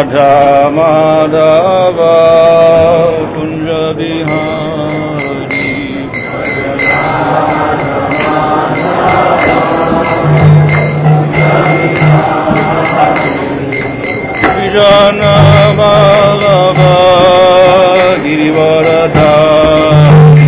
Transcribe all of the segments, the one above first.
Radha Madhava Kunja Bihari Vijana Vallabha Girivaradhari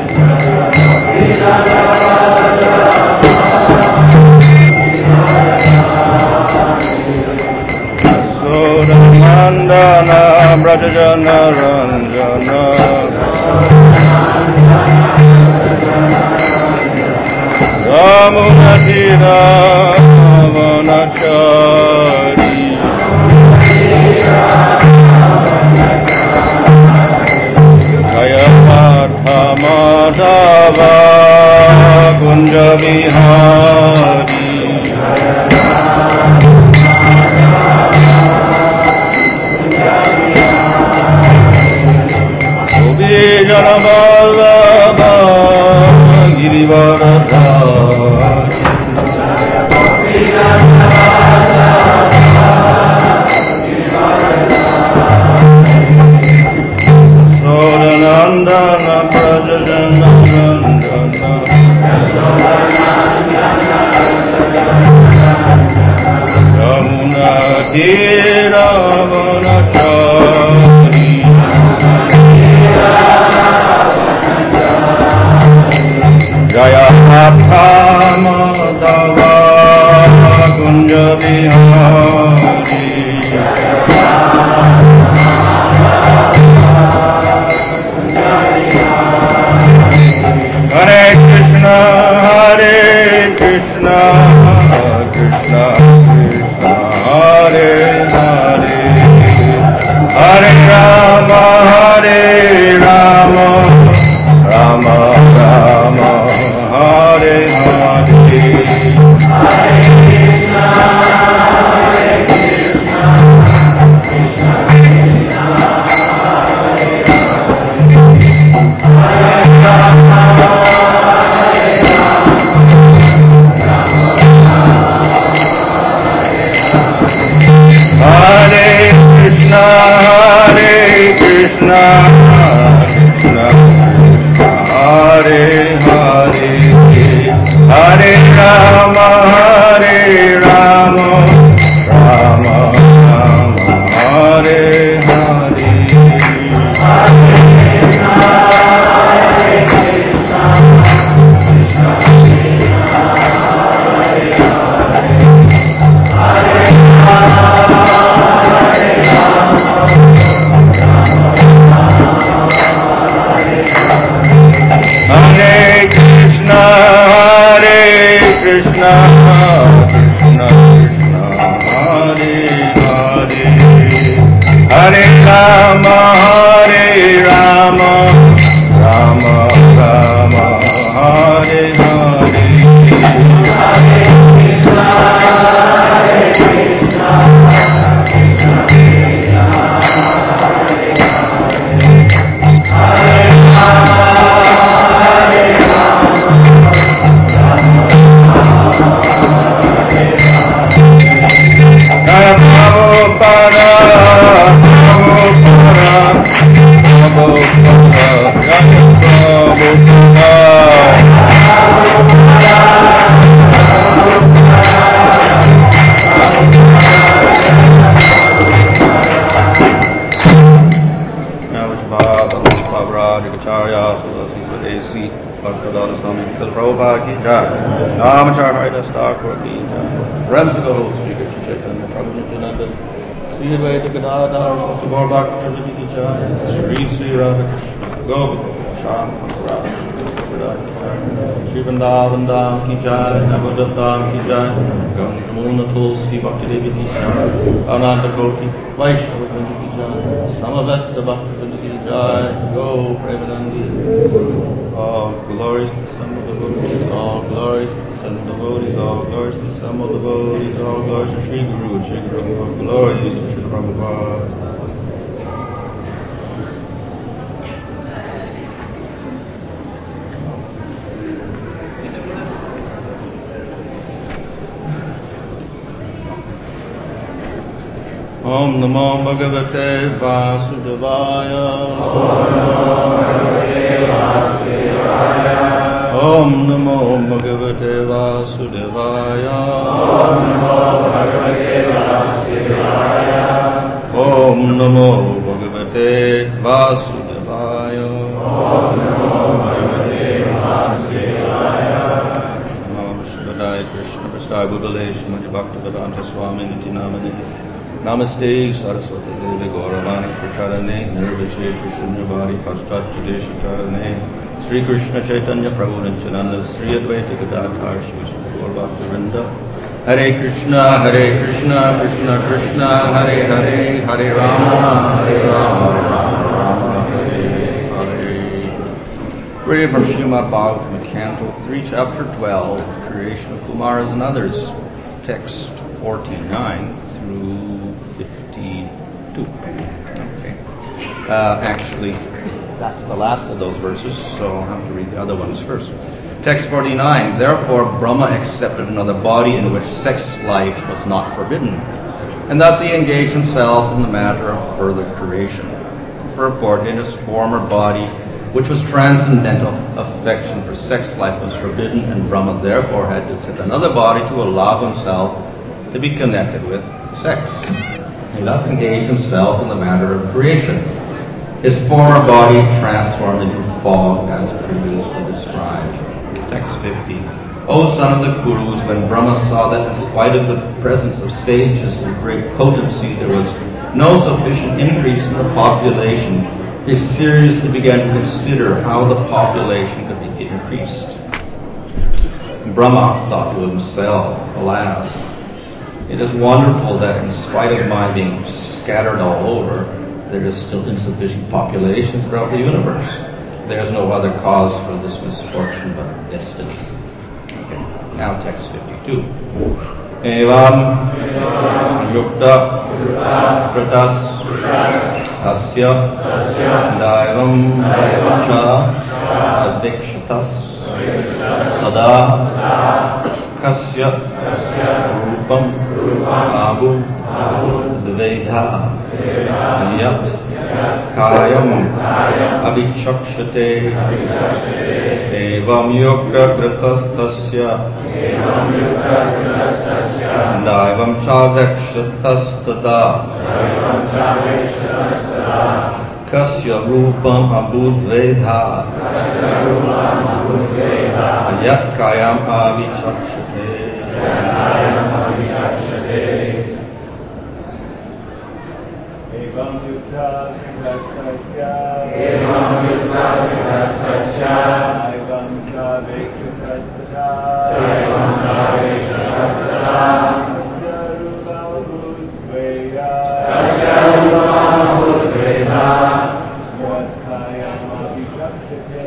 Mandana Brajajana Ranjana Ramunatira Vanachari Jaya Madha Madhava Kunja Bihari Vijana Vallabha Girivaradhari Sodanandana Prajajana Ranjana Yamuna Tira Vanachari Jaya Madha Madhava Kunja Bihari Hare Krishna Hare Krishna Krishna Krishna Hare Hare Hare Rama Hare Rama Rama Rama Hare Hare Hare Krishna Hare Krishna Krishna Krishna Hare Rama Hare Rama Hare Krishna Hare Krishna Krishna Hare Hare Hare Rama Hare Rama Rama Rama Hare Hare Hare Krishna Krishna Krishna Hare Krishna Krishna Krishna Hare Hare Hare Rama Hare Rama Rama Rama Hare Hare Hare Krishna Hare Krishna Krishna Krishna Hare Rama Hare Rama Jaya Prabhupada, Prabhupada, Prabhupada, Jaya Prabhupada. Now it's Baba, Bhavaraj, Acharya, Sulasi, Swadesi, Bhaktivedanta Swami, Srila Prabhupada ki jai. Namacharya Das Thakur ki jai. Friends of the Holy Speaker, Chaitanya, Prabhu Nityananda, Sri Advaita Gadadhar, Bhakti Gaur Bhakti ki jai. Sri Sri Radha Krishna, Govinda, Shyam Radha, Shri Vrindavan Dham ki jai, Navadip Dham ki jai, Ganga Jamuna Tulsi Bhakti Devi ki jai, Ananda Koti, Vaishnava Vrinda ki jai, Samaveta Bhakti Vrinda ki jai, Go Premanandi. All glories to the Son of the devotees, all glories to the Son of the devotees, all glories to the Son of the devotees, all glories to Sri Guru and Sri Guru, all glories to Sri Prabhupada. Om Namo Bhagavate Vasudevaya. Om Namo Bhagavate Vasudevaya. Om Namo Bhagavate Vasudevaya. Namo Shivadaya Krishna Prasthaya Bhutale Srimati Bhaktivedanta Swami Niti Namane. Namaste Saraswati Devi Gauravani Pracharane Nirvishesha Shunyavadi Paschat Kadeshatarane Sri Krishna Chaitanya Prabhu Nityananda Sri Advaita Gadadhar Shri Gaur Bhaktivinoda. Hare Krishna Krishna Krishna Hare Hare Hare Rama Rama Rama Hare Hare. Reading from Srimad Bhagavatam, Canto 3, Chapter 12, Creation of Kumaras and Others, text 49 through 52. Okay. Actually, that's the last of those verses, so I'll have to read the other ones first. Text 49, therefore Brahma accepted another body in which sex life was not forbidden, and thus he engaged himself in the matter of further creation. Purport, in his former body, which was transcendental, affection for sex life was forbidden, and Brahma therefore had to accept another body to allow himself to be connected with sex. He thus engaged himself in the matter of creation. His former body transformed into fog as previously described. Text 50. O son of the Kurus, when Brahma saw that in spite of the presence of sages and great potency there was no sufficient increase in the population, he seriously began to consider how the population could be increased. Brahma thought to himself, alas, it is wonderful that in spite of my being scattered all over, there is still insufficient population throughout the universe. There is no other cause for this misfortune but destiny. Okay, now text 52. Evam yukta pratas asya daivam cha advikshatas sada kasya rupam abu dvedha yat kayam abhichakshate evam yukta kritastasya daivam chavekshatastada kasya rupam abudvedha yat kayam abhichakshate. Evam yukta kritastasya daivam chavekshatastada kasya rupam abudvedha yat kayam abhichakshate.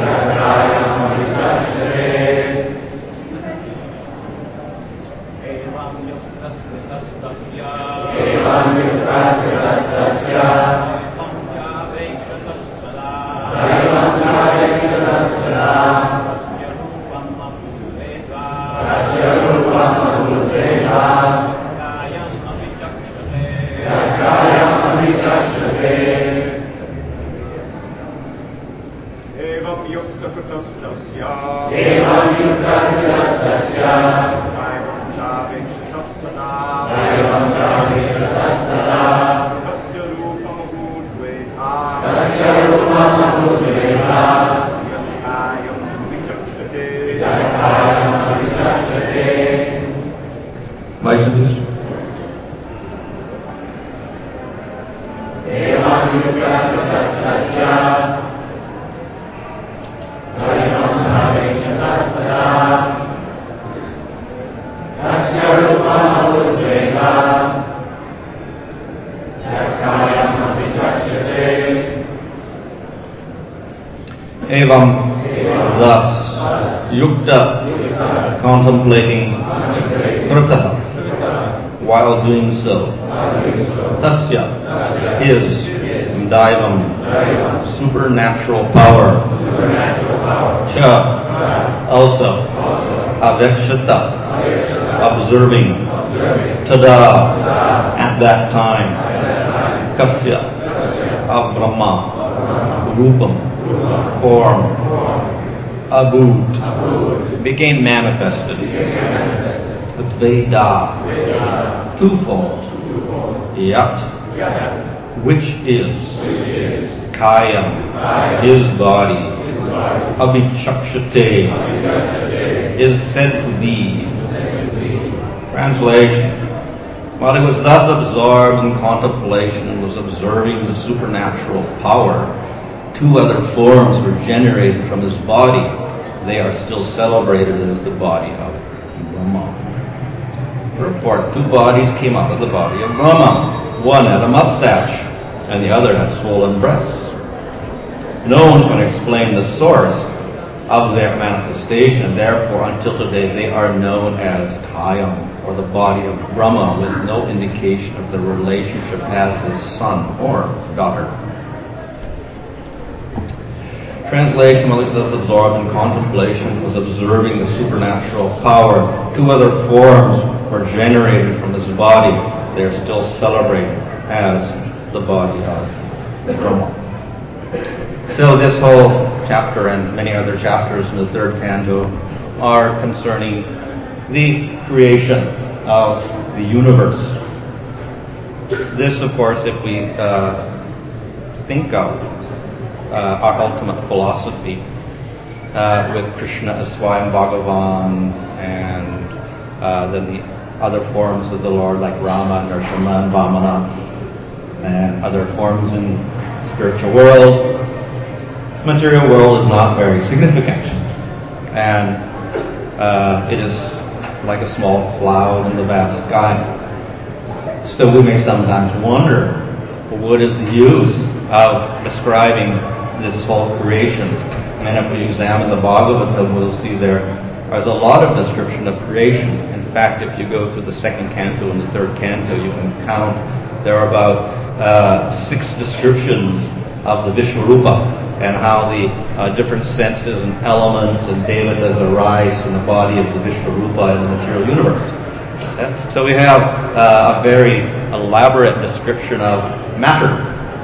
Evam, thus, yukta, contemplating, krita, while doing so, tasya, his, daivam, supernatural power, cha, also, avekshata, observing, tada, at that time, Kasya, of Brahma, Rupam, form, Abhut, became manifested. Veda, twofold. Yat, which is Kayam, his body. Abhichakshate, is said to be. Translation. While he was thus absorbed in contemplation and was observing the supernatural power, two other forms were generated from his body. They are still celebrated as the body of Brahma. Report, two bodies came out of the body of Brahma. One had a mustache, and the other had swollen breasts. No one can explain the source of their manifestation, and therefore until today they are known as Kayam, or the body of Brahma, with no indication of the relationship as his son or daughter. Translation: while he was absorbed in contemplation, was observing the supernatural power. Two other forms were generated from his body. They are still celebrated as the body of Brahma. So this whole chapter and many other chapters in the third canto are concerning the creation of the universe. This, of course, if we think of our ultimate philosophy with Krishna as Swayam Bhagavan, and then the other forms of the Lord like Rama, Nrsimha, and Vamana, and other forms in the spiritual world, material world is not very significant, and it is like a small cloud in the vast sky. Still, we may sometimes wonder, what is the use of describing this whole creation? And if we examine the Bhagavatam, we'll see there's a lot of description of creation. In fact, if you go through the second canto and the third canto, you can count there are about 6 descriptions of the Vishwarupa, and how the different senses and elements and devatas arise from the body of the Vishwarupa in the material universe. So we have a very elaborate description of matter,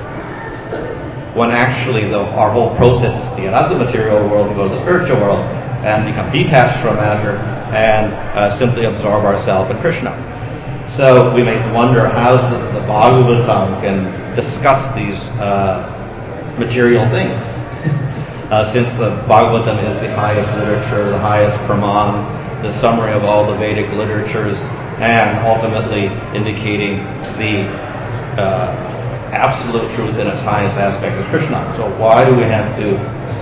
when actually our whole process is to get out of the material world and go to the spiritual world and become detached from matter and simply absorb ourselves in Krishna. So we may wonder how the Bhagavatam can discuss these material things. Since the Bhagavatam is the highest literature, the highest Praman, the summary of all the Vedic literatures, and ultimately indicating the absolute truth in its highest aspect is Krishna. So why do we have to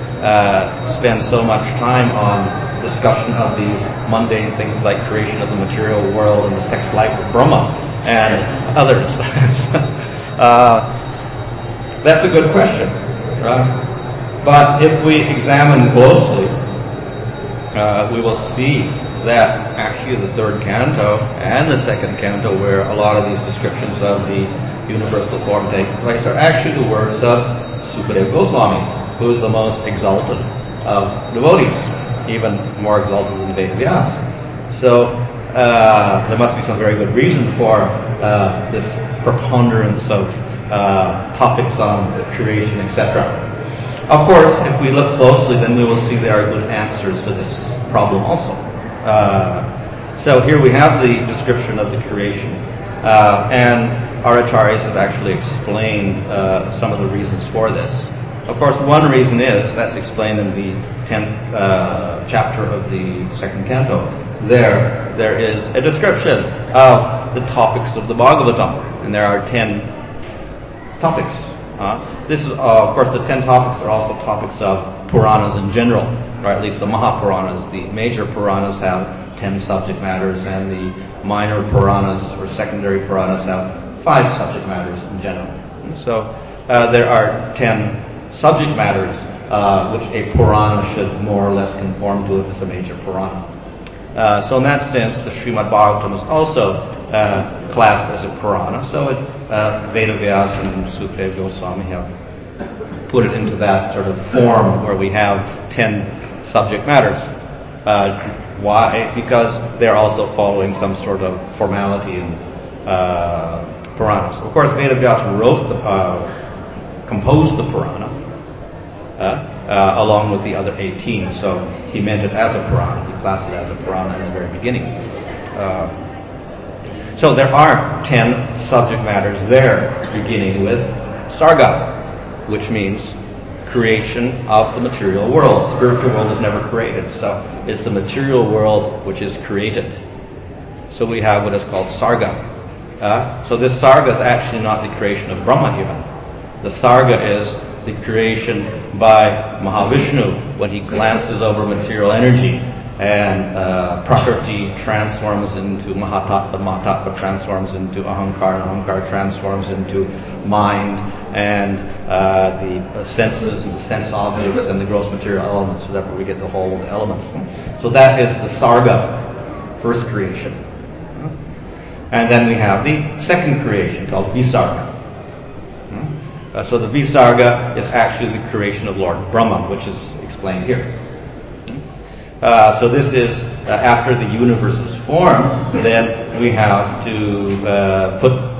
spend so much time on discussion of these mundane things like creation of the material world and the sex life of Brahma and others? That's a good question, right? But if we examine closely, we will see that actually the third canto and the second canto, where a lot of these descriptions of the universal form take place, are actually the words of Sukadeva Goswami, who is the most exalted of devotees, even more exalted than Vedavyasa. So there must be some very good reason for this preponderance of topics on creation, etc. Of course, if we look closely, then we will see there are good answers to this problem also. So here we have the description of the creation, and our acharyas have actually explained some of the reasons for this. Of course, one reason is, that's explained in the 10th chapter of the second canto. There is a description of the topics of the Bhagavatam, and there are 10 topics. This is, of course, the 10 topics are also topics of Puranas in general, or at least the Mahapuranas. The major Puranas have 10 subject matters, and the minor Puranas or secondary Puranas have 5 subject matters in general. And so there are 10 subject matters which a Purana should more or less conform to if it's a major Purana. So in that sense, the Srimad Bhagavatam is also classed as a Purana. So Vedavyasa and Sukadeva Goswami have put it into that sort of form where we have 10 subject matters. Why? Because they're also following some sort of formality and Puranas. Of course, Vedavyasa composed the Purana along with the other 18, so he meant it as a Purana. He classed it as a Purana in the very beginning. So there are 10 subject matters there, beginning with Sarga, which means creation of the material world. Spiritual world is never created, so it's the material world which is created. So we have what is called Sarga. So this Sarga is actually not the creation of Brahma even. The Sarga is the creation by Mahavishnu when he glances over material energy, and Prakriti transforms into Mahatattva, Mahatattva transforms into Ahankara, Ahankara transforms into mind, and the senses and the sense objects and the gross material elements, so therefore we get the whole of the elements. So that is the Sarga, first creation. And then we have the second creation called Visarga. So the Visarga is actually the creation of Lord Brahma, which is explained here. So this is after the universe is formed, then we have to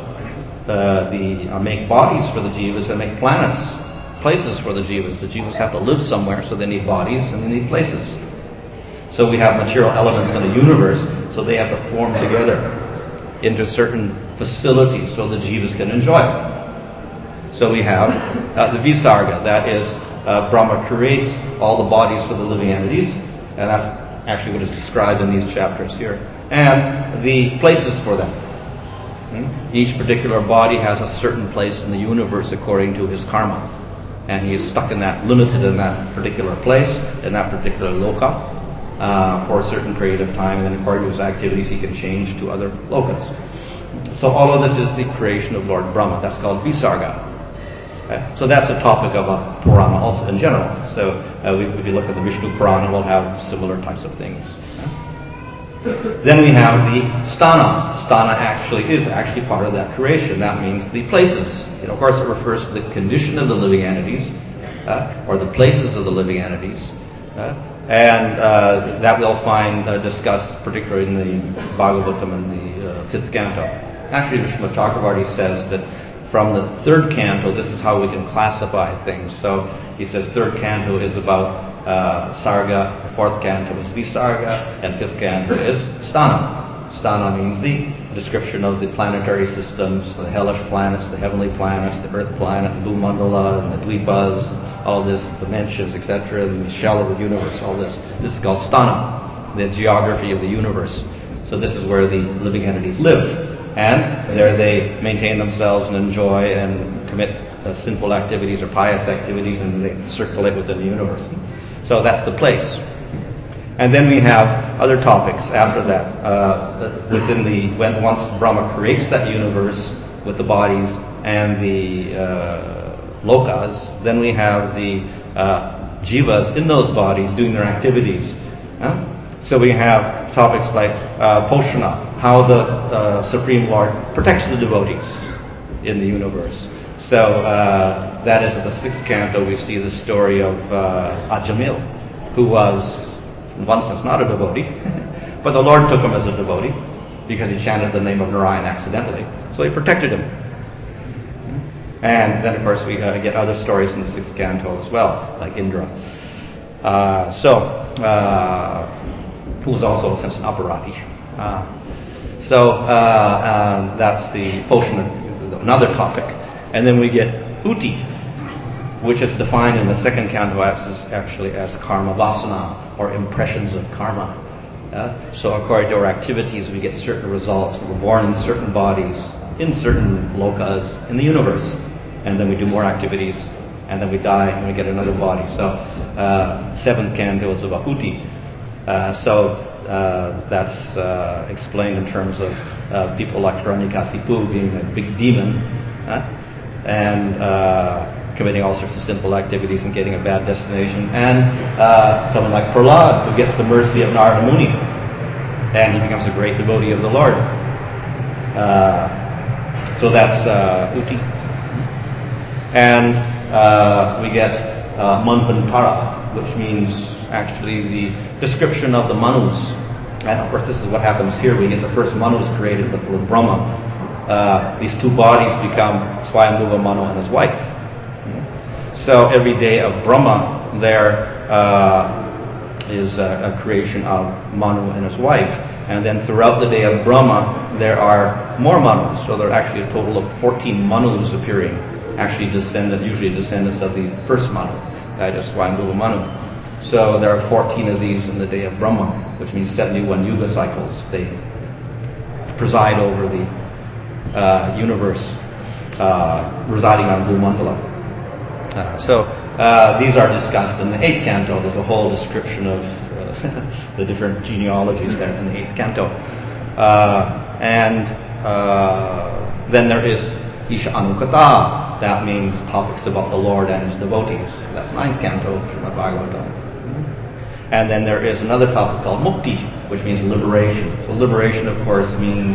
make bodies for the jivas and make planets, places for the jivas. The jivas have to live somewhere, so they need bodies and they need places. So we have material elements in the universe, so they have to form together into certain facilities so the jivas can enjoy it. So we have the Visarga, that is, Brahma creates all the bodies for the living entities, and that's actually what is described in these chapters here, and the places for them. Each particular body has a certain place in the universe according to his karma, and he is stuck in that, limited in that particular place, in that particular loka, for a certain period of time, and then according to his activities he can change to other lokas. So all of this is the creation of Lord Brahma. That's called Visarga. So that's a topic of a Purana also in general. So if you look at the Vishnu Purana, we'll have similar types of things. Then we have the Sthana. Sthana is actually part of that creation. That means the places. Of course, it refers to the condition of the living entities, or the places of the living entities. And that we'll find discussed particularly in the Bhagavatam and the 5th canto. Actually, Vishnu Chakravarti says that from the 3rd canto, this is how we can classify things. So he says 3rd canto is about Sarga, 4th canto is Visarga, and 5th canto is Sthana. Sthana means the description of the planetary systems, the hellish planets, the heavenly planets, the earth planet, the Bhumandala, and the Dvipas, all this, dimensions, etc., and the shell of the universe, all this. This is called Sthana, the geography of the universe. So this is where the living entities live. And there they maintain themselves and enjoy and commit sinful activities or pious activities, and they circulate within the universe. So that's the place. And then we have other topics after that. Once Brahma creates that universe with the bodies and the lokas, then we have the jivas in those bodies doing their activities. So we have topics like Poshana, how the Supreme Lord protects the devotees in the universe. So that is at the 6th canto we see the story of Ajamil, who was in one sense not a devotee, but the Lord took him as a devotee because he chanted the name of Narayan accidentally, so he protected him. And then of course we get other stories in the 6th canto as well, like Indra. Who was also in a sense an aparati. That's the potion, another topic. And then we get Uti, which is defined in the 2nd canto actually as karma vasana, or impressions of karma. So according to our activities, we get certain results. We're born in certain bodies, in certain lokas in the universe. And then we do more activities, and then we die, and we get another body. So 7th canto is about Uti. That's explained in terms of people like Hiranyakasipu being a big demon and committing all sorts of sinful activities and getting a bad destination, and someone like Prahlad, who gets the mercy of Narada Muni and he becomes a great devotee of the Lord. So that's Uti. And we get Manvantara, which means actually the description of the Manus. And of course this is what happens here. We get the first Manus created with Lord Brahma. these two bodies become Swayambhuva Manu and his wife. So every day of Brahma there is a creation of Manu and his wife. And then throughout the day of Brahma, there are more Manus. So there are actually a total of 14 Manus appearing, actually usually descendants of the first Manu, that is Swayambhuva Manu. So there are 14 of these in the day of Brahma, which means 71 Yuga cycles. They preside over the universe, residing on Bhumandala. So these are discussed in the 8th canto. There's a whole description of the different genealogies there in the 8th canto. And then there is Isha Anukata. That means topics about the Lord and his devotees. That's 9th canto, Srimad Bhagavatam. And then there is another topic called Mukti, which means liberation. So liberation, of course, means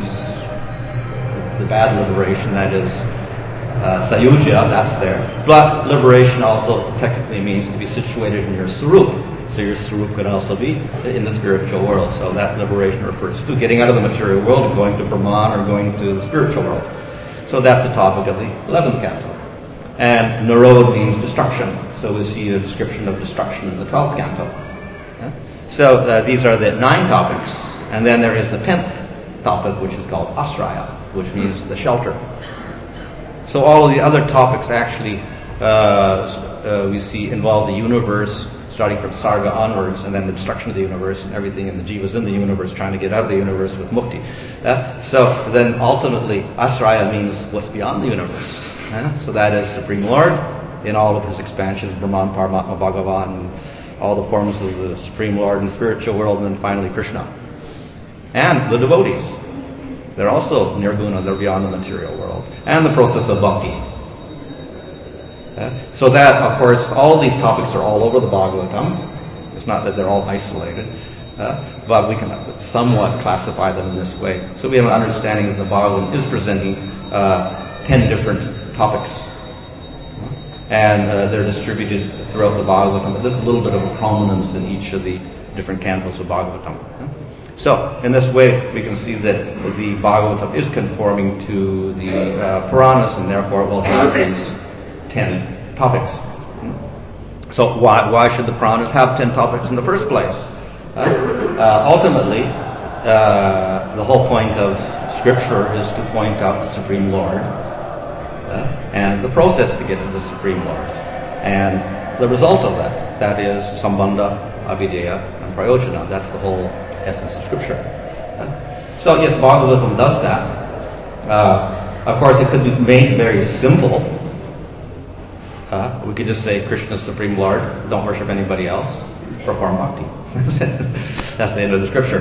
the bad liberation, that is Sayuja, that's there. But liberation also technically means to be situated in your Sarup. So your Sarup could also be in the spiritual world. So that liberation refers to getting out of the material world and going to Brahman or going to the spiritual world. So that's the topic of the 11th canto. And Narod means destruction. So we see a description of destruction in the 12th canto. So these are the 9 topics. And then there is the 10th topic, which is called Asraya, which means the shelter. So all of the other topics actually we see involve the universe, starting from Sarga onwards, and then the destruction of the universe and everything in the jivas in the universe, trying to get out of the universe with mukti. So then ultimately, Asraya means what's beyond the universe. So that is Supreme Lord in all of his expansions, Brahman, Paramatma, Bhagavan, all the forms of the Supreme Lord in the spiritual world, and then finally Krishna. And the devotees. They're also nirguna, they're beyond the material world. And the process of bhakti. So that, of course, all these topics are all over the Bhagavatam. It's not that they're all isolated, but we can somewhat classify them in this way. So we have an understanding that the Bhagavatam is presenting 10 different topics. And they're distributed throughout the Bhagavatam, but there's a little bit of a prominence in each of the different cantos of Bhagavatam. So, in this way, we can see that the Bhagavatam is conforming to the Puranas, and therefore it will have these 10 topics. So, why should the Puranas have 10 topics in the first place? Ultimately, the whole point of Scripture is to point out the Supreme Lord and the process to get to the Supreme Lord. And the result of that is Sambandha, Avideya, and Prayojana. That's the whole essence of Scripture. So yes, Bhagavatam does that. Of course, it could be made very simple. We could just say, Krishna, Supreme Lord, don't worship anybody else, perform bhakti. That's the end of the Scripture.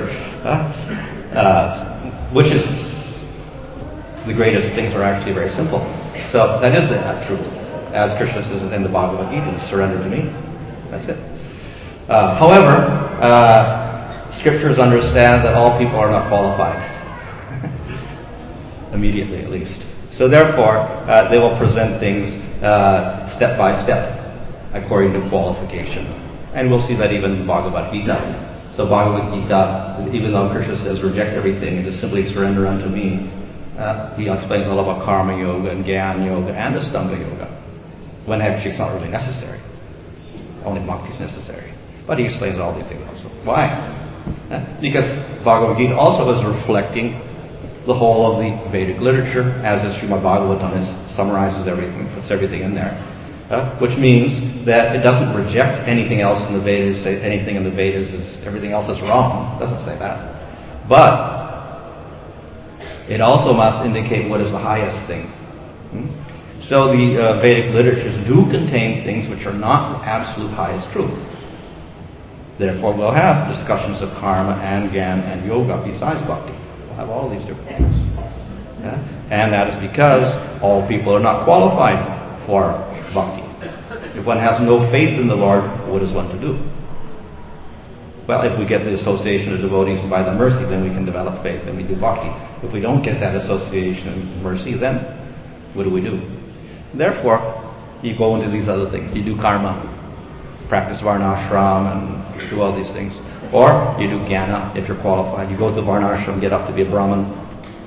Which is the greatest things are actually very simple. So that is the truth. As Krishna says in the Bhagavad Gita, surrender to me. That's it. However, Scriptures understand that all people are not qualified. Immediately, at least. So therefore, they will present things step by step, according to qualification. And we'll see that even in Bhagavad Gita. So Bhagavad Gita, even though Krishna says reject everything and just simply surrender unto me, he explains all about Karma Yoga and Jnana Yoga and Ashtanga Yoga, when actually it's not really necessary. Only Bhakti is necessary. But he explains all these things also. Why? Because Bhagavad Gita also is reflecting the whole of the Vedic literature, as is Srimad Bhagavatam, summarizes everything, puts everything in there. Which means that it doesn't reject anything else in the Vedas, say anything in the Vedas is everything else is wrong. It doesn't say that. But it also must indicate what is the highest thing. So the Vedic literatures do contain things which are not the absolute highest truth. Therefore, we'll have discussions of karma and Jnana and yoga besides bhakti. We'll have all these different things. And that is because all people are not qualified for bhakti. If one has no faith in the Lord, what is one to do? Well, if we get the association of devotees by the mercy, then we can develop faith and we do bhakti. If we don't get that association of mercy, then what do we do? Therefore, you go into these other things. You do karma, practice varnashram, and do all these things. Or you do jnana if you're qualified. You go to the varnashram, get up to be a Brahmin.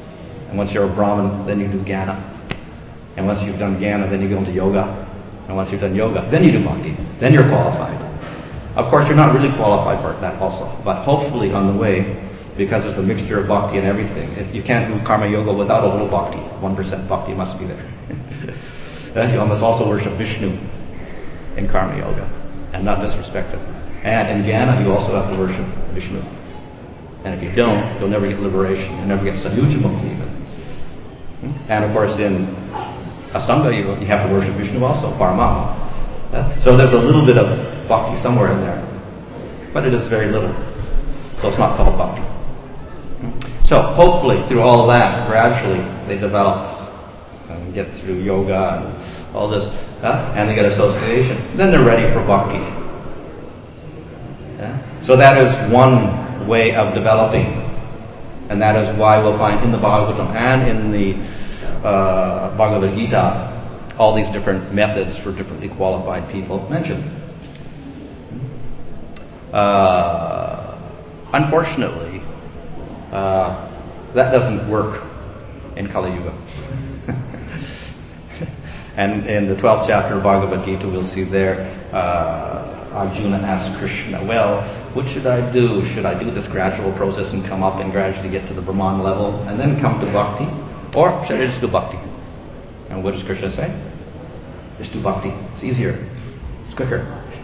And once you're a Brahmin, then you do Jnana. And once you've done Jnana, then you go into yoga. And once you've done yoga, then you do bhakti. Then you're qualified. Of course, you're not really qualified for that also. But hopefully on the way, because there's a mixture of bhakti and everything, you can't do karma yoga without a little bhakti. 1% bhakti must be there. You must also worship Vishnu in karma yoga and not disrespect him. And in Jnana, you also have to worship Vishnu. And if you don't, you'll never get liberation. You'll never get Sadhuja Mukti even. And of course, in Ashtanga, you have to worship Vishnu also, Paramam. So there's a little bit of bhakti somewhere in there. But it is very little. So it's not called bhakti. So hopefully, through all of that, gradually they develop and get through yoga and all this, and they get association. Then they're ready for bhakti. So that is one way of developing, and that is why we'll find in the Bhagavatam and in the Bhagavad Gita all these different methods for differently qualified people mentioned. Unfortunately, that doesn't work in Kali Yuga. And in the 12th chapter of Bhagavad Gita, we'll see there, Arjuna asked Krishna, well, what should I do? Should I do this gradual process and come up and gradually get to the Brahman level and then come to bhakti? Or should I just do bhakti? And what does Krishna say? Just do bhakti. It's easier. It's quicker.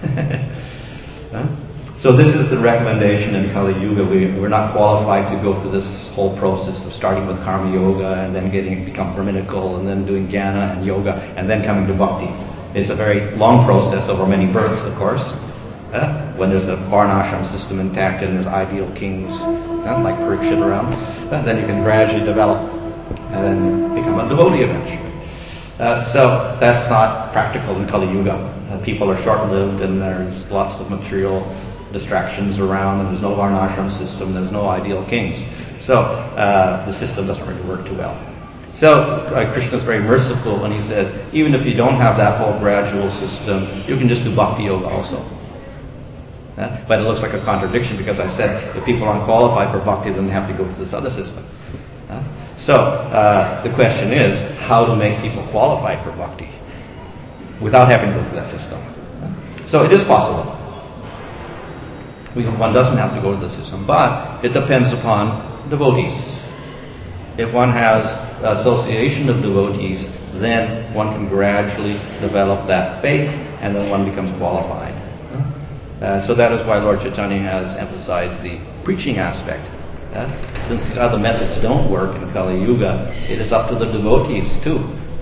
So this is the recommendation in Kali Yuga. We're not qualified to go through this whole process of starting with karma yoga and then become Brahminical and then doing jnana and yoga and then coming to bhakti. It's a very long process over many births, of course. When there's a varnashram system intact and there's ideal kings like Parikshit around, then you can gradually develop and then become a devotee eventually. So that's not practical in Kali Yuga. People are short-lived and there's lots of material distractions around and there's no varnashram system, there's no ideal kings. So the system doesn't really work too well. So Krishna is very merciful when he says, even if you don't have that whole gradual system, you can just do bhakti yoga also. But it looks like a contradiction because I said if people aren't qualified for bhakti, then they have to go to this other system. So the question is how to make people qualified for bhakti without having to go through that system. So it is possible. One doesn't have to go to the system, but it depends upon devotees. If one has association of devotees, then one can gradually develop that faith and then one becomes qualified. So that is why Lord Chaitanya has emphasized the preaching aspect. Since these other methods don't work in Kali Yuga, it is up to the devotees to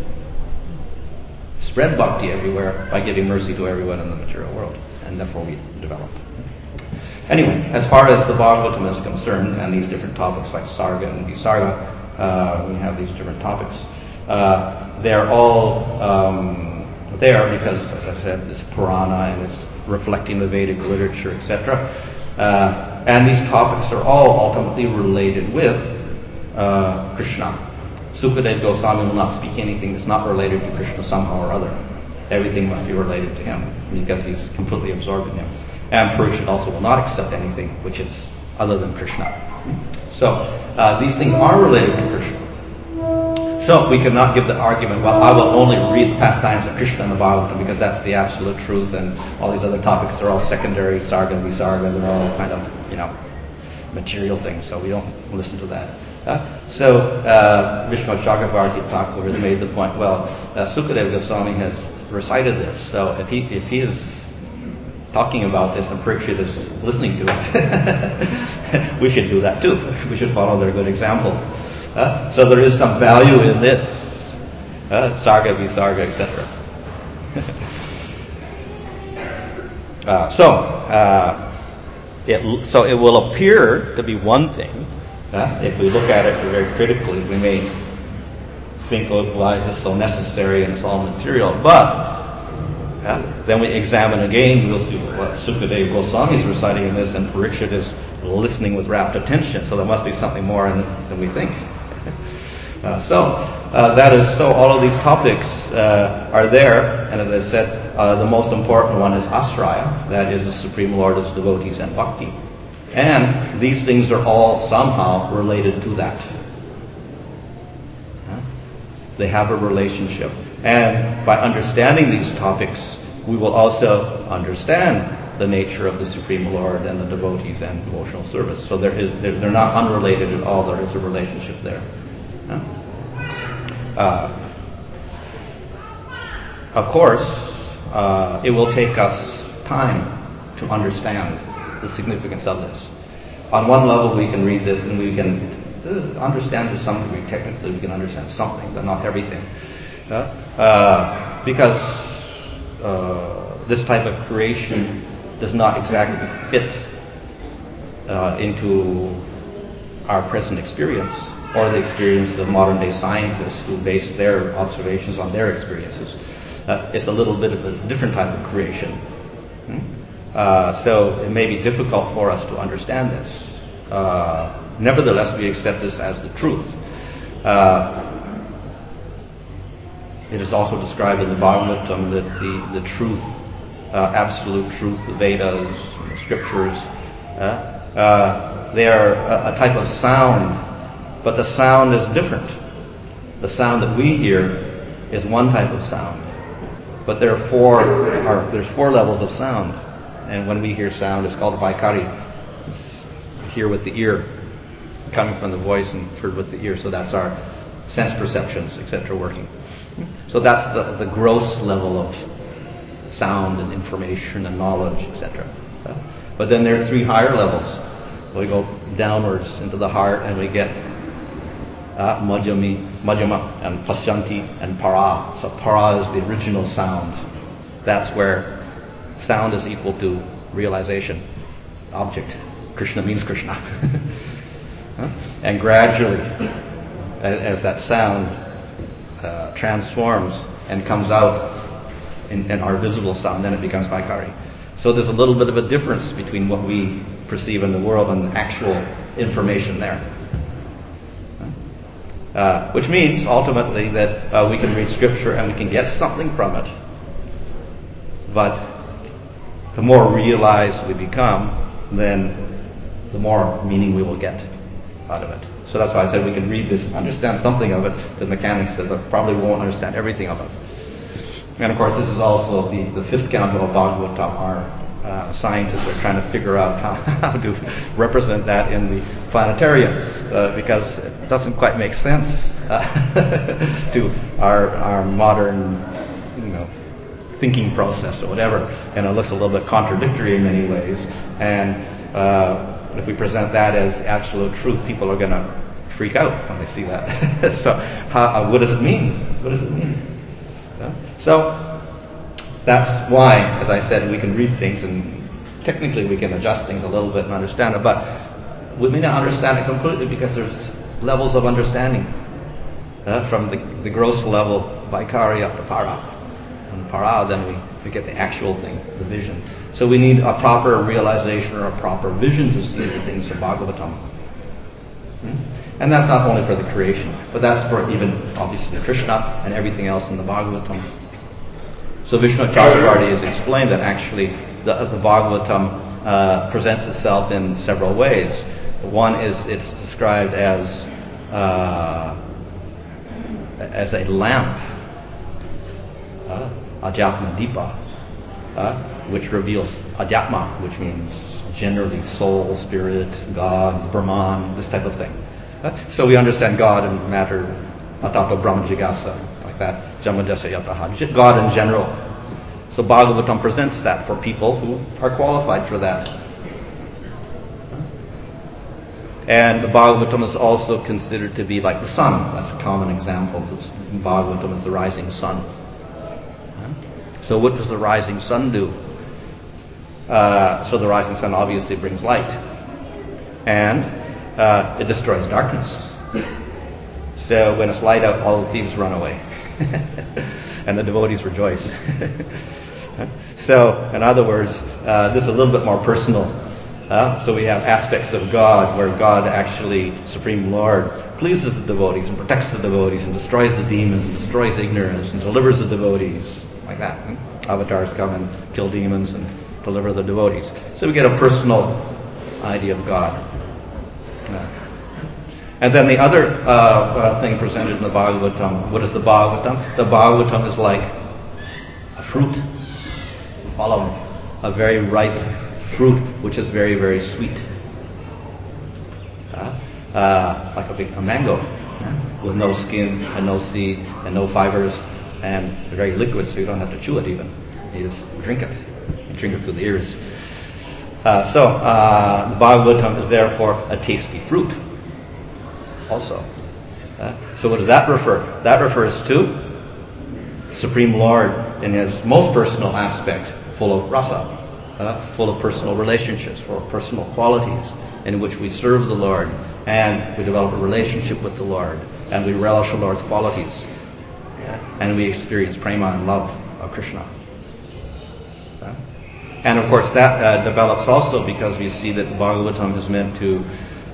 spread bhakti everywhere by giving mercy to everyone in the material world, and therefore we develop. Anyway, as far as the Bhagavatam is concerned, and these different topics like Sarga and Visarga, we have these different topics. They're all there because, as I said, it's Purana and it's reflecting the Vedic literature, etc. And these topics are all ultimately related with Krishna. Sukadeva Goswami will not speak anything that's not related to Krishna somehow or other. Everything must be related to him because he's completely absorbed in him. And Parikshit also will not accept anything which is other than Krishna. So these things are related to Krishna. So we cannot give the argument, well, I will only read the pastimes of Krishna in the Bhagavatam because that's the absolute truth, and all these other topics are all secondary, Sarga, Visarga, they're all kind of, material things, so we don't listen to that. So Vishwanath Chakravarti Thakur has made the point, well, Sukadeva Goswami has recited this, so if he is talking about this and Parikshit is listening to it, we should do that too. We should follow their good example. So there is some value in this, Sarga, Visarga, etc. So it will appear to be one thing. If we look at it very critically, we may think, why is this so necessary and it's all material? But then we examine again, we'll see what Sukadeva Goswami is reciting in this, and Parikshit is listening with rapt attention, so there must be something more than we think. That is so. All of these topics are there, and as I said, the most important one is Asraya, that is the Supreme Lord, His devotees, and Bhakti. And these things are all somehow related to that. They have a relationship. And by understanding these topics, we will also understand the nature of the Supreme Lord and the devotees and devotional service. So they're not unrelated at all. There is a relationship there. Of course, it will take us time to understand the significance of this. On one level, we can read this and we can understand to some degree. Technically, we can understand something, but not everything. Because this type of creation does not exactly fit into our present experience or the experience of modern day scientists who base their observations on their experiences. It's a little bit of a different type of creation. So it may be difficult for us to understand this. Nevertheless, we accept this as the truth. It is also described in the Bhagavatam that the truth, absolute truth, the Vedas, the scriptures, they are a type of sound, but the sound is different. The sound that we hear is one type of sound, but there's four levels of sound, and when we hear sound, it's called Vaikari. It's hear with the ear, coming from the voice and heard with the ear. So that's our sense perceptions, etc., working. So that's the gross level of sound and information and knowledge, etc. But then there are three higher levels. We go downwards into the heart and we get Madhyama and Pasyanti and Para. So Para is the original sound. That's where sound is equal to realization, object. Krishna means Krishna. And gradually, as that sound transforms and comes out in our visible sound, then it becomes Vaikari. So there's a little bit of a difference between what we perceive in the world and the actual information there. Which means, ultimately, that we can read Scripture and we can get something from it. But the more realized we become, then the more meaning we will get out of it. So that's why I said we can read this, understand something of it, the mechanics of it, but probably won't understand everything of it. And of course, this is also the fifth canto of Bhagavatam. Our scientists are trying to figure out how to represent that in the planetarium, because it doesn't quite make sense to our modern, thinking process or whatever, and it looks a little bit contradictory in many ways. And if we present that as the absolute truth, people are going to freak out when they see that. So, what does it mean? What does it mean? So, that's why, as I said, we can read things and technically we can adjust things a little bit and understand it, but we may not understand it completely because there's levels of understanding. From the gross level, Vaikari, up to Para. And Para, then we get the actual thing, the vision. So we need a proper realization or a proper vision to see the things of Bhagavatam. And that's not only for the creation, but that's for even, obviously, Krishna and everything else in the Bhagavatam. So Vishnu Chakravarti has explained that actually the Bhagavatam presents itself in several ways. One is it's described as a lamp, Ajatma Dipa, which reveals Ajatma, which means generally soul, spirit, God, Brahman, this type of thing. So we understand God in matter, Atapa Brahma Jigasa, like that, Jamadasa Yataha, God in general. So Bhagavatam presents that for people who are qualified for that. And the Bhagavatam is also considered to be like the sun. That's a common example. Bhagavatam is the rising sun. So what does the rising sun do? So the rising sun obviously brings light. And it destroys darkness. So when it's light out, all the thieves run away. And the devotees rejoice. So, in other words, this is a little bit more personal. So we have aspects of God where God actually, Supreme Lord, pleases the devotees and protects the devotees and destroys the demons and destroys ignorance and delivers the devotees. Like that. Avatars come and kill demons and deliver the devotees. So we get a personal idea of God. And then the other thing presented in the Bhagavatam, what is the Bhagavatam? The Bhagavatam is like a fruit. Follow me. A very ripe fruit, which is very, very sweet. Like a mango, with no skin and no seed and no fibers, and very liquid, so you don't have to chew it even. You just drink it. You drink it through the ears. So the Bhagavatam is therefore a tasty fruit also. So what does that refer? That refers to Supreme Lord in His most personal aspect, full of rasa, full of personal relationships, full of personal qualities, in which we serve the Lord and we develop a relationship with the Lord and we relish the Lord's qualities and we experience prema and love of Krishna. And of course that develops also because we see that the Bhagavatam is meant to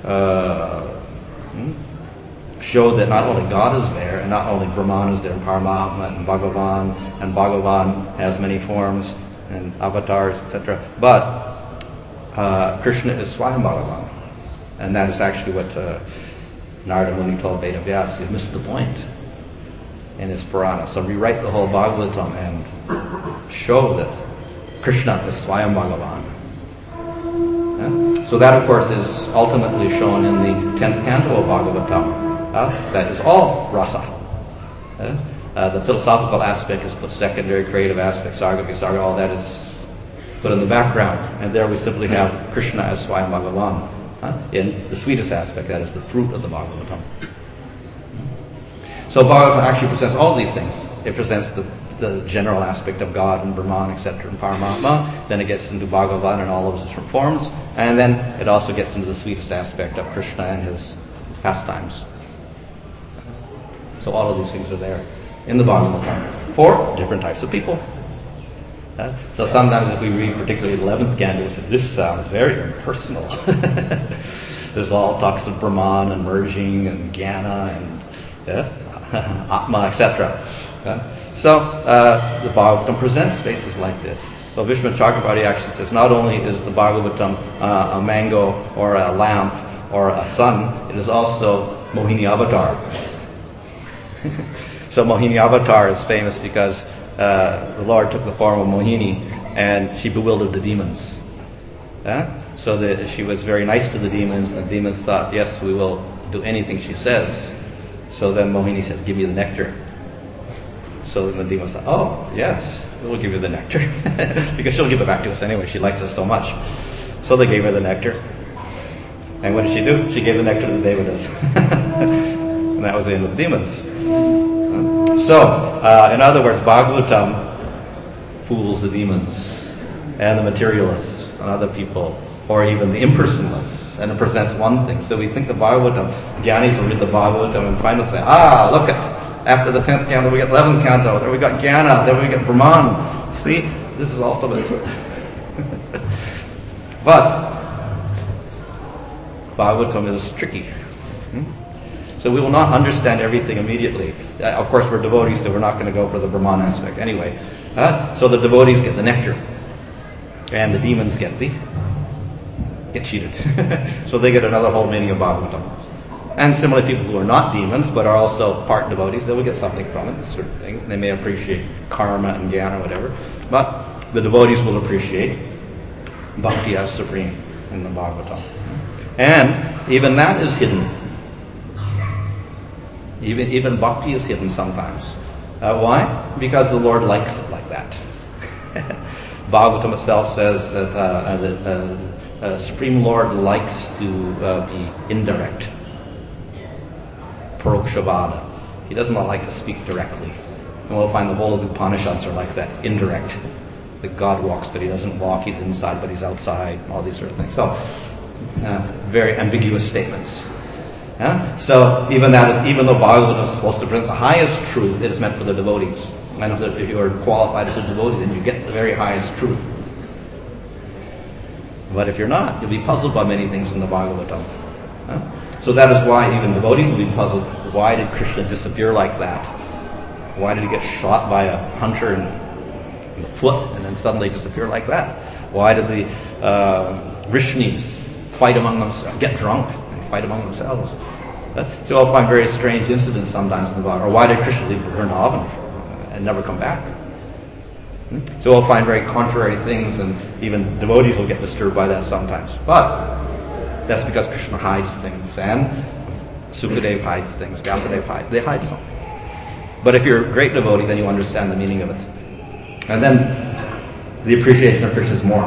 show that not only God is there and not only Brahman is there and Paramatma and Bhagavan has many forms and avatars, etc. But Krishna is Swayam Bhagavan. And that is actually what Narada Muni told Veda Vyasa. You missed the point in his Purana. So rewrite the whole Bhagavatam and show that Krishna is Swayam Bhagavan. So that, of course, is ultimately shown in the 10th canto of Bhagavatam. That is all rasa. The philosophical aspect is put secondary, creative aspects, sarga, visarga, all that is put in the background. And there we simply have Krishna as Swayam Bhagavan in the sweetest aspect, that is the fruit of the Bhagavatam. So Bhagavatam actually presents all these things. It presents the general aspect of God and Brahman, etc., and Paramatma. Then it gets into Bhagavan and all of his different forms. And then it also gets into the sweetest aspect of Krishna and his pastimes. So all of these things are there in the Bhagavatam for different types of people. So sometimes if we read particularly the 11th canto, we say, this sounds very impersonal. There's all talks of Brahman and merging and Jnana and Atma, etc. So the Bhagavatam presents spaces like this. So Vishnu Chakravarti actually says not only is the Bhagavatam a mango or a lamp or a sun, it is also Mohini Avatar. So Mohini Avatar is famous because the Lord took the form of Mohini and she bewildered the demons. So that she was very nice to the demons, and the demons thought, yes, we will do anything she says. So then Mohini says, give me the nectar. So then the demons thought, oh, yes, we'll give you the nectar. Because she'll give it back to us anyway, she likes us so much. So they gave her the nectar. And what did she do? She gave the nectar to the Devatas. And that was the end of the demons. So, in other words, Bhagavatam fools the demons and the materialists and other people, or even the impersonalists, and it presents one thing. So we think the Bhagavatam, Jnanis will read the Bhagavatam and finally say, look after the 10th canto we get 11th canto, then we got Jnana, then we get Brahman. See, this is ultimate. But Bhagavatam is tricky. So we will not understand everything immediately. Of course, we're devotees, so we're not going to go for the Brahman aspect anyway. So the devotees get the nectar, and the demons get cheated. So they get another whole meaning of Bhagavatam. And similarly, people who are not demons but are also part devotees, they will get something from it, certain things. And they may appreciate karma and jnana or whatever. But the devotees will appreciate bhakti as supreme in the Bhagavatam. And even that is hidden. Even bhakti is hidden sometimes. Why? Because the Lord likes it like that. Bhagavatam itself says that the Supreme Lord likes to be indirect. Parokshavada. He does not like to speak directly. And we'll find the whole of the Upanishads are like that, indirect. That God walks, but He doesn't walk. He's inside, but He's outside. All these sort of things. So, very ambiguous statements. So even though Bhagavatam is supposed to present the highest truth, it is meant for the devotees. And if you are qualified as a devotee, then you get the very highest truth. But if you're not, you'll be puzzled by many things in the Bhagavatam. So that is why even devotees will be puzzled. Why did Krishna disappear like that? Why did he get shot by a hunter in the foot and then suddenly disappear like that? Why did the Vrishnis fight among themselves, get drunk and fight among themselves? So I'll find very strange incidents sometimes in the Bhagavad. Or why did Krishna leave Vrindavan and never come back? So we'll find very contrary things, and even devotees will get disturbed by that sometimes. But that's because Krishna hides things, and Sukadeva hides things, Vyasadeva hides. They hide something. But if you're a great devotee, then you understand the meaning of it. And then the appreciation of Krishna is more.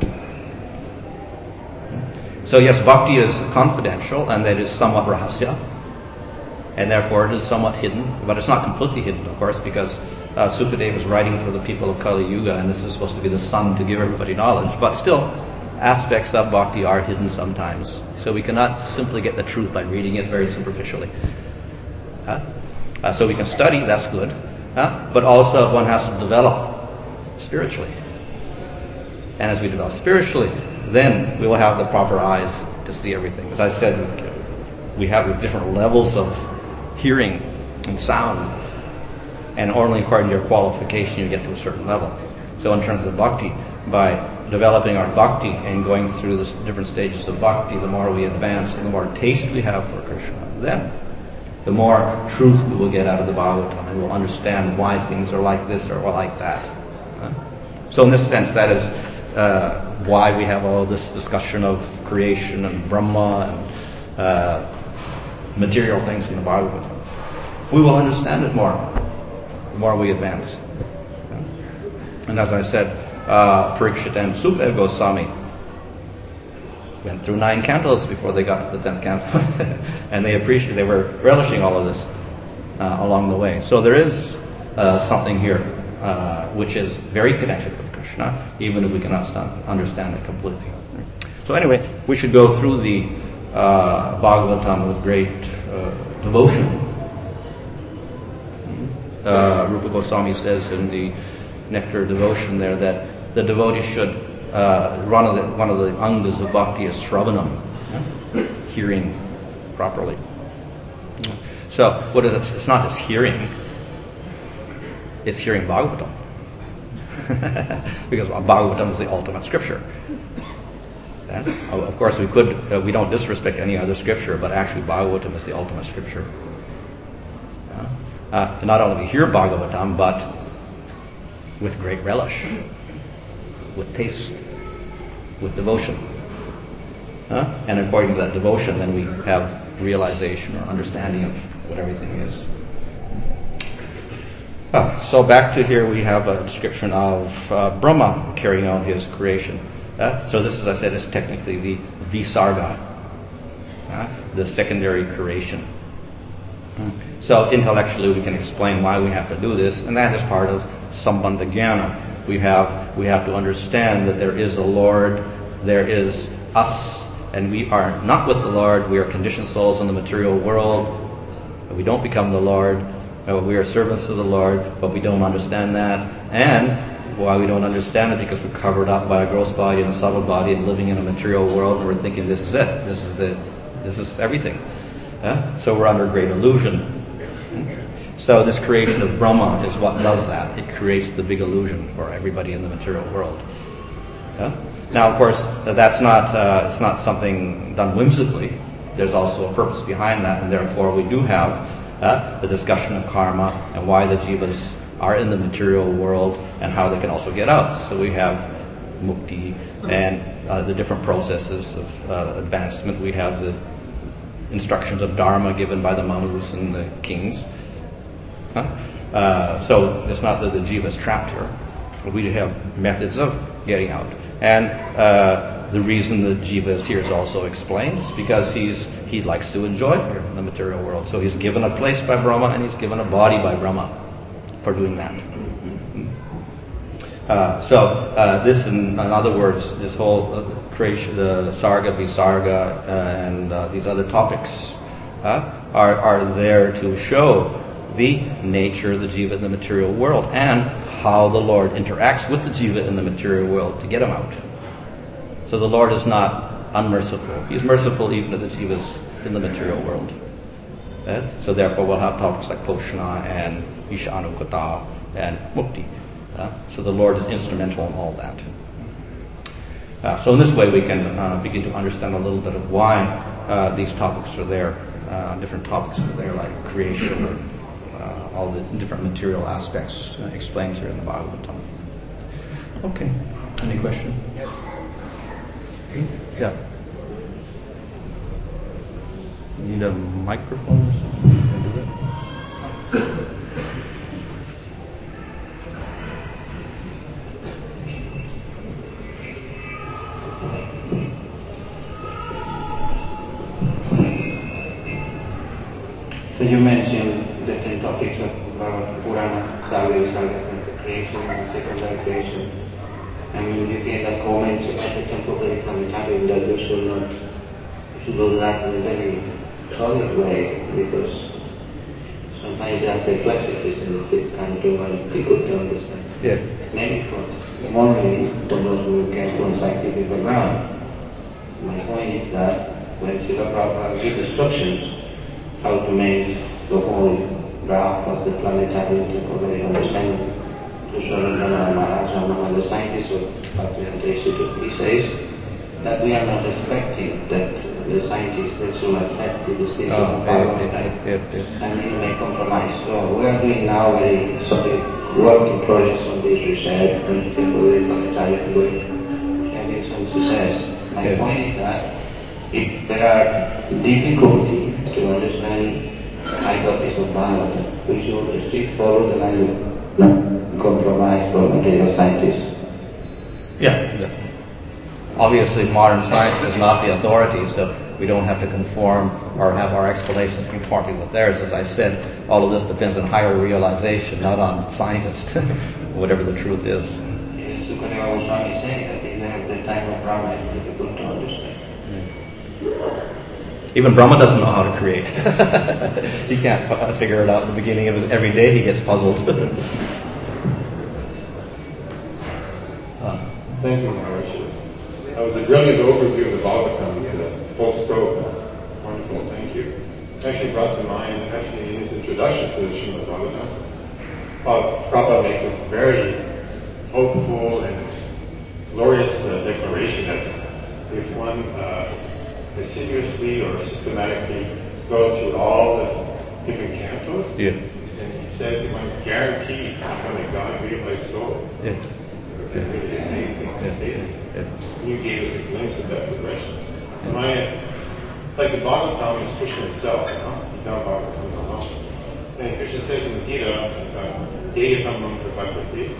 So yes, bhakti is confidential, and that is somewhat rahasya, and therefore it is somewhat hidden, but it's not completely hidden, of course, because Sukadeva is writing for the people of Kali Yuga, and this is supposed to be the sun to give everybody knowledge. But still, aspects of bhakti are hidden sometimes. So we cannot simply get the truth by reading it very superficially. So we can study, that's good. But also one has to develop spiritually. And as we develop spiritually, then we will have the proper eyes to see everything. As I said, we have the different levels of hearing and sound. And only according to your qualification you get to a certain level. So in terms of bhakti, by developing our bhakti and going through the different stages of bhakti, the more we advance and the more taste we have for Krishna, then the more truth we will get out of the Bhagavatam, and we'll understand why things are like this or like that. So in this sense, that is why we have all this discussion of creation and Brahma and material things in the Bhagavatam. We will understand it more the more we advance. And as I said, Parikshit and Sukadeva Goswami went through 9 cantos before they got to the 10th canto. And they were relishing all of this along the way. So there is something here which is very connected with Krishna, even if we cannot understand it completely. So anyway, we should go through the Bhagavatam with great devotion. Rupa Goswami says in the Nectar of Devotion there that the devotee should one of the angas of bhakti is Shravanam, hearing properly. So what is it? It's not just hearing; it's hearing Bhagavatam, because Bhagavatam is the ultimate scripture. And, of course, we don't disrespect any other scripture, but actually Bhagavatam is the ultimate scripture. To not only hear Bhagavatam, but with great relish, with taste, with devotion. And according to that devotion, then we have realization or understanding of what everything is. So back to here, we have a description of Brahma carrying out his creation. So this, as I said, is technically the Visarga, the secondary creation. So intellectually we can explain why we have to do this, and that is part of Sambandha Jnana. We have to understand that there is a Lord, there is us, and we are not with the Lord. We are conditioned souls in the material world. We don't become the Lord. We are servants of the Lord, but we don't understand that. And why we don't understand it? Because we're covered up by a gross body and a subtle body and living in a material world, and we're thinking this is it. This is everything. So we're under great illusion. So this creation of Brahma is what does that. It creates the big illusion for everybody in the material world. Now, of course, that's not it's not something done whimsically. There's also a purpose behind that, and therefore we do have the discussion of karma and why the jivas are in the material world and how they can also get out. So we have mukti and the different processes of advancement. We have the instructions of dharma given by the manus and the kings. So it's not that the jiva is trapped here. We have methods of getting out. And the reason the jiva is here is also explained. It's because he likes to enjoy here in the material world. So he's given a place by Brahma and he's given a body by Brahma for doing that. So this, in other words, this whole creation, the Sarga, Visarga, and these other topics are there to show the nature of the jiva in the material world and how the Lord interacts with the jiva in the material world to get him out. So the Lord is not unmerciful. He's merciful even to the jivas in the material world. So therefore we'll have topics like Poshana and Ishanukata and Mukti. So the Lord is instrumental in all that. So in this way we can begin to understand a little bit of why these topics are there different topics there, like creation, all the different material aspects explained here in the Bhagavatam. Okay. Any question? Yeah. You need a microphone or something? Can I do that? So you mentioned different topics of Purana, Saga, the creation and secondary creation. I mean, you gave a comment about the temple planetarium that we should not do that in a very solid way, because sometimes that perplexities and it can do difficult to understand. Yeah. Maybe only for those who came from scientific background. My point is that when Srila Prabhupada gives instructions how to make the whole graph of the planetary temporary understanding to Swarupada Maharaj and one of the scientists of Bhaktivedanta Institute, he says that we are not expecting that the scientists will accept the decision of Bhagavatam and they may compromise. So we are doing now very solid work in progress on this research and temporary planetary work, having some success. My point is that if there are difficulty to understand the high topics of Bhagavatam, we should still follow the line of not compromise for material scientists. Yeah. Obviously, modern science is not the authority, so we don't have to conform or have our explanations conforming with theirs. As I said, all of this depends on higher realization, not on scientists, whatever the truth is. Sukadeva Goswami saying that even at the time of Brahma, it's difficult to understand. Even Brahma doesn't know how to create. He can't figure it out at the beginning of every day. He gets puzzled. Thank you, Maharaj. That was a brilliant overview of the Bhagavatam. Full scope. Wonderful. Thank you. Actually brought to mind, in his introduction to the Srimad Bhagavatam, Prabhupada makes a very hopeful and glorious declaration that if one assiduously or systematically goes through all the different cantos, and he says one's guaranteed to become a God-realized soul. It really is amazing. You gave us a glimpse of that progression. Like the Bhagavatam is Krishna himself, Gita Bhagavatam. And Krishna says in the Gita, Deyatamam Prabhakati.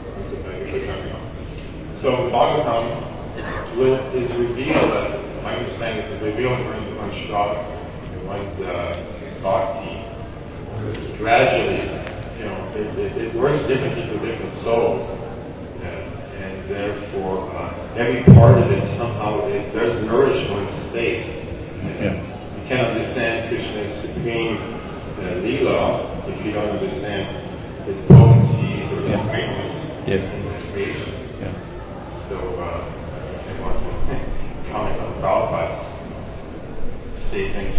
So the Bhagavatam is revealed, my understanding is revealed according to one's shraddha, one's bhakti. Gradually, it works differently for different souls. And therefore, every part of it somehow does nourish one's state. You can't understand Krishna's supreme Leela if you don't understand his potencies or his greatness in his creation. So, I want to comment on Prabhupada's statement.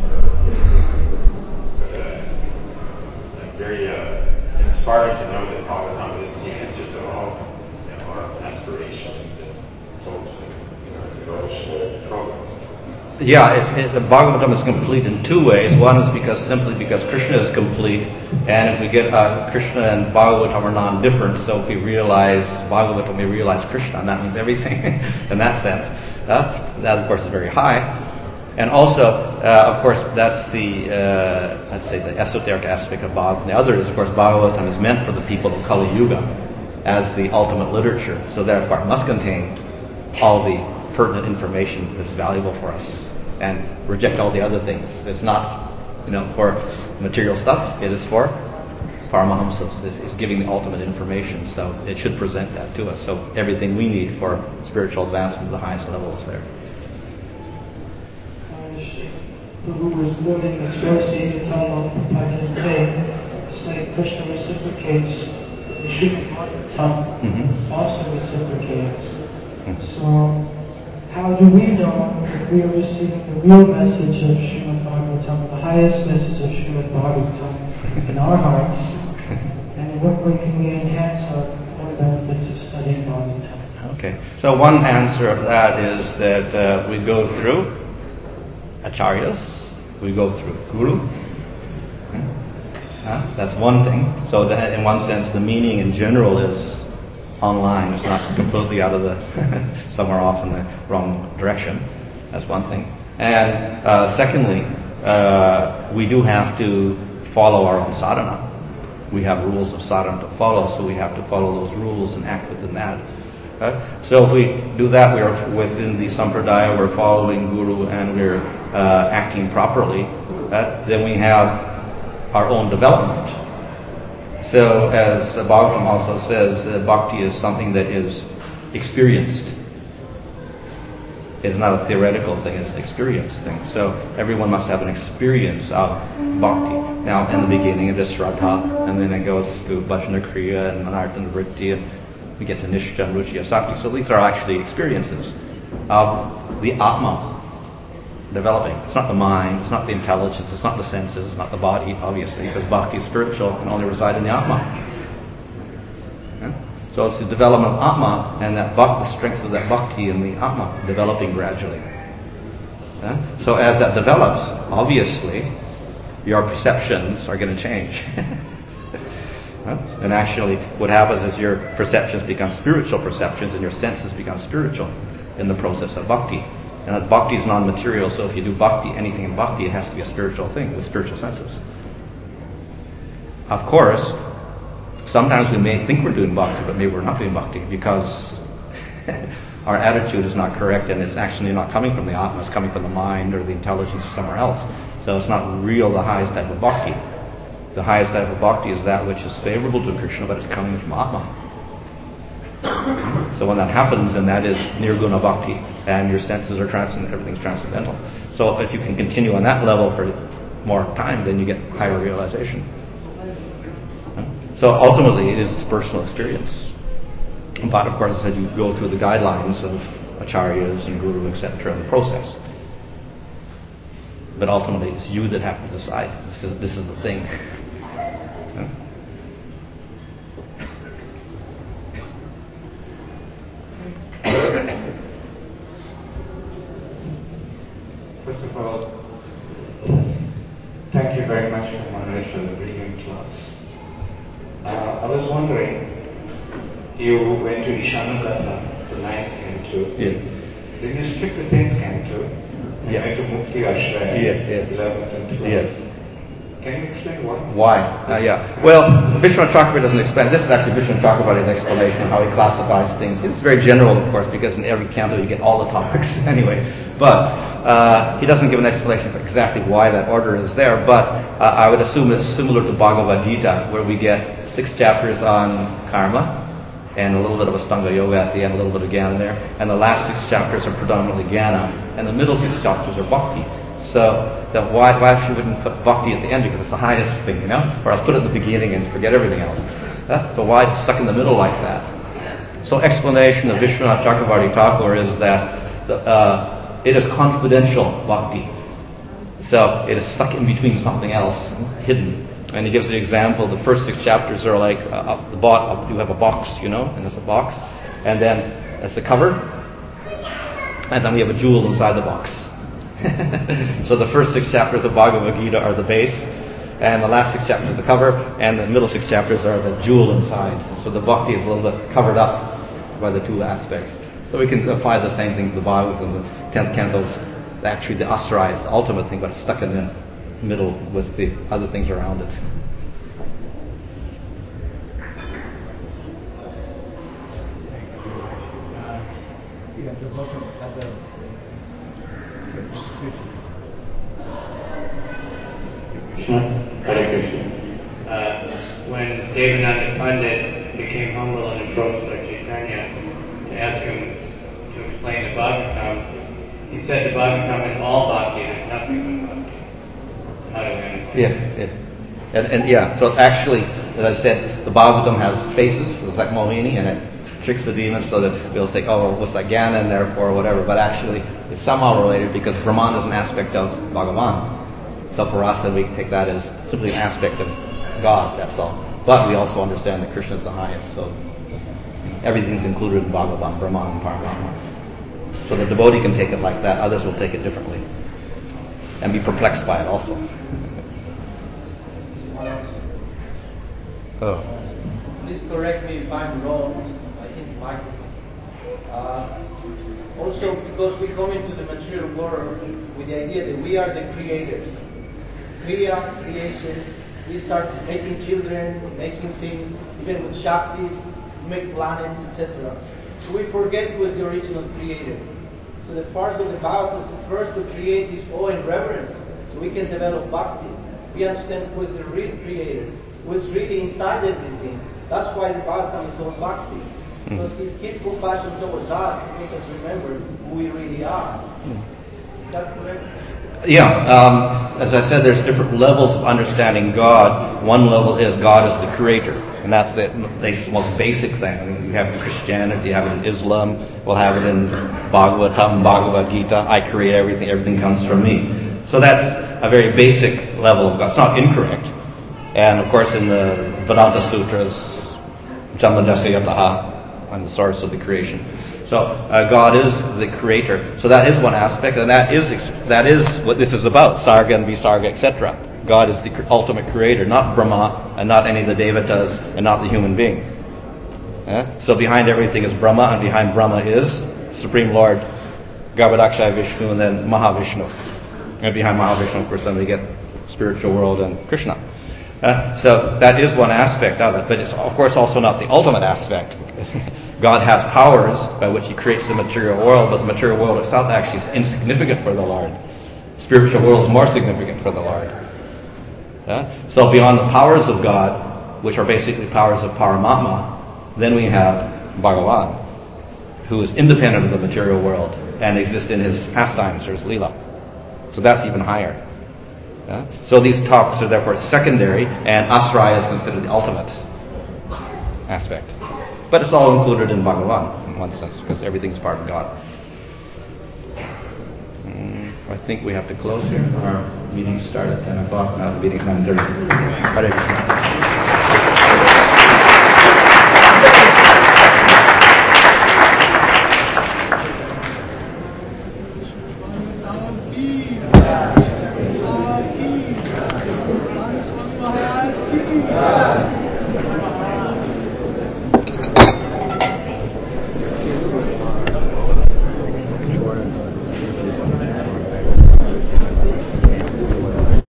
Very inspiring to know that Bhagavatam is the answer to all our aspirations and hopes and devotion programs. The Bhagavatam is complete in two ways. One is simply because Krishna is complete, and if we get Krishna and Bhagavatam are non-different, so if we realize Bhagavatam, we realize Krishna, and that means everything in that sense. That of course is very high. And also, of course, that's the, let's say, the esoteric aspect of Bhagavatam. The other is, of course, Bhagavatam is meant for the people of Kali Yuga as the ultimate literature. So therefore, it must contain all the pertinent information that's valuable for us and reject all the other things. It's not, for material stuff. It is for Paramahamsas. It's giving the ultimate information. So it should present that to us. So everything we need for spiritual advancement to the highest level is there. Who was quoting the Srimad Bhagavatam, saying Krishna reciprocates the Srimad Bhagavatam, also reciprocates. So, how do we know that we are receiving the real message of Srimad Bhagavatam, the highest message of Srimad Bhagavatam in our hearts? And in what way can we enhance our own benefits of studying Bhagavatam? Okay, so one answer of that is that we go through acharyas, We go through Guru. That's one thing. So that in one sense, the meaning in general is online. It's not completely out of the somewhere off in the wrong direction. That's one thing. And secondly, we do have to follow our own sadhana. We have rules of sadhana to follow, so we have to follow those rules and act within that. So if we do that, we are within the sampradaya, we're following Guru, and we're acting properly. Then we have our own development. So as Bhagavatam also says, bhakti is something that is experienced. It's not a theoretical thing, it's an experience thing. So everyone must have an experience of bhakti. Now in the beginning it is Shraddha, and then it goes to Bhajana Kriya and Anartha Nivritti, and we get to Nishcha and Ruchi Asakti. So these are actually experiences of the Atma developing. It's not the mind, it's not the intelligence, it's not the senses, it's not the body, obviously, because bhakti is spiritual, can only reside in the Atma. So it's the development of Atma and that the strength of that bhakti in the Atma developing gradually. So as that develops, obviously, your perceptions are going to change. And actually, what happens is your perceptions become spiritual perceptions and your senses become spiritual in the process of bhakti. And that bhakti is non-material, so if you do bhakti, anything in bhakti, it has to be a spiritual thing with spiritual senses. Of course, sometimes we may think we're doing bhakti, but maybe we're not doing bhakti because our attitude is not correct and it's actually not coming from the Atma, it's coming from the mind or the intelligence or somewhere else. So it's not real the highest type of bhakti. The highest type of bhakti is that which is favorable to Krishna, but it's coming from Atma. So when that happens, then that is nirguna bhakti, and your senses are transcendental, everything's transcendental. So if you can continue on that level for more time, then you get higher realization. So ultimately, it is personal experience. But of course, I said you go through the guidelines of acharyas and guru, etc., in the process. But ultimately, it's you that have to decide. This is the thing. First of all, thank you very much, Maharaj, for the brilliant class. I was wondering, you went to Ishanukatha, the 9th canto. Yeah. Then you skipped the 10th canto and went to Mukti Ashraya, 11th and 12th. Yeah. Can you explain why? Why? Well, Vishwanath Chakravarti doesn't explain. This is actually Vishwanath Chakravarti's explanation of how he classifies things. It's very general, of course, because in every canto you get all the topics anyway. But he doesn't give an explanation for exactly why that order is there. But I would assume it's similar to Bhagavad Gita, where we get 6 chapters on karma and a little bit of Astanga Yoga at the end, a little bit of Jnana there. And the last 6 chapters are predominantly Jnana, and the middle 6 chapters are Bhakti. So that why she wouldn't put bhakti at the end, because it's the highest thing, or else put it at the beginning and forget everything else. So why is it stuck in the middle like that? So explanation of Vishwanath Chakravarti Thakur is that it is confidential bhakti. So it is stuck in between something else, hidden. And he gives the example, the first 6 chapters are like up the bottom, you have a box, and it's a box, and then it's the cover, and then we have a jewel inside the box. So the first 6 chapters of Bhagavad Gita are the base, and the last 6 chapters are the cover, and the middle 6 chapters are the jewel inside. So the bhakti is a little bit covered up by the 2 aspects. So we can apply the same thing to the Bhagavatam. The 10th canto is actually the asra, is the ultimate thing, but it's stuck in the middle with the other things around it. Hare Krishna. When Devananda Pandit became humble and approached Lord Chaitanya to ask him to explain the Bhagavatam, he said the Bhagavatam is all bhakti, there's nothing but bhakti. How do we understand? Yeah. So actually, as I said, the Bhagavatam has faces, it's like Mohini, and it tricks the demons so that we'll think, what's that Jnana in there for, or whatever. But actually, it's somehow related because Brahman is an aspect of Bhagavan. So for us, we take that as simply an aspect of God, that's all. But we also understand that Krishna is the highest, so everything's included in Bhagavan, Brahman, and Paramatma. So the devotee can take it like that, others will take it differently. and be perplexed by it also. Please correct me if I'm wrong. I think Mike. Also, because we come into the material world with the idea that we are the creators. Creation. We start making children, making things, even with Shaktis, make planets, etc. So we forget who is the original creator. So the part of the Bhagavad is first to create this awe and reverence, so we can develop bhakti. We understand who is the real creator, who is really inside everything. That's why the Bhagavatam is all bhakti. Because his compassion towards us to make us remember who we really are. Is that correct? Yeah, as I said, there's different levels of understanding God. One level is God is the creator, and that's the most basic thing. You have it in Christianity, you have it in Islam, we'll have it in Bhagavatam, Bhagavad Gita. I create everything comes from me. So that's a very basic level of God. It's not incorrect. And of course in the Vedanta Sutras, Jamadasya Yataha, and the source of the creation. So God is the creator. So that is one aspect, and that is what this is about, Sarga and Visarga, etc. God is the ultimate creator, not Brahma, and not any of the Devatas, and not the human being. So behind everything is Brahma, and behind Brahma is Supreme Lord, Garbhodakshaya Vishnu, and then Mahavishnu. And behind Mahavishnu, of course, then we get spiritual world and Krishna. So that is one aspect of it, but it's of course also not the ultimate aspect. God has powers by which He creates the material world, but the material world itself actually is insignificant for the Lord. Spiritual world is more significant for the Lord. So beyond the powers of God, which are basically powers of Paramatma, then we have Bhagavan, who is independent of the material world and exists in His pastimes or His Leela. So that's even higher. So these topics are therefore secondary, and Asraya is considered the ultimate aspect. But it's all included in Bhagavan, in one sense, because everything's part of God. I think we have to close here. Our meeting started at 10 o'clock, now the meeting is 9:30. Hare Krishna.